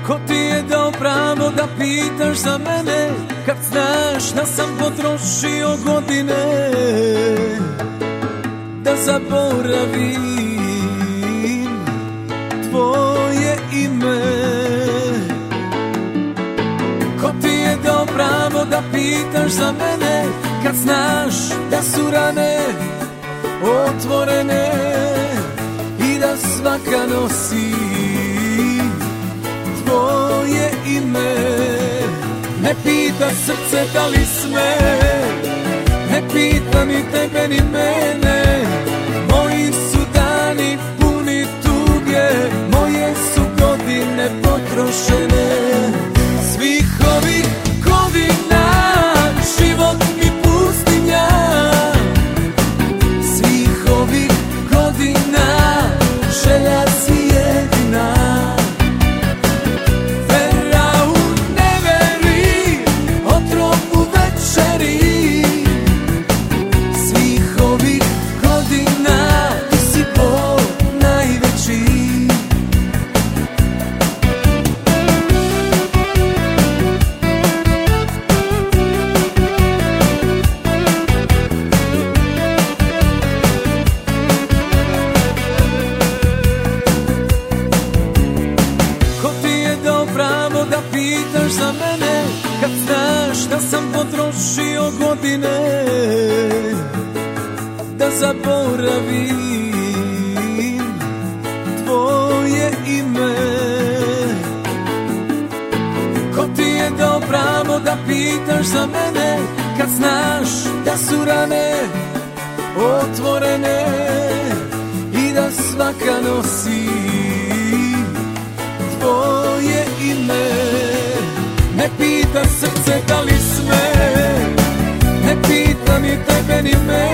Ko ti je dao pravo da pitaš za mene, kad znaš da sam potrošio godine da zaboravim tvoje ime? Ko ti je dao pravo da pitaš za mene, kad znaš da su rane otvorene i da svaka nosi tvoje ime? Ne pita srce da li sme, ne pita ni tebe ni mene. Moji su dani puni tuge, moje su godine potrošene. Svih ovih godina život mi pustinja, svih ovih godina želja si jedina. Za mene, kad znaš da sam potrošio godine da zaboravim tvoje ime. Ko ti je dao pravo da pitaš za mene, kad znaš da su rane otvorene i da svaka nosi tvoje ime? Ne pita srce da li sme, ne pita ni tebe ni mene.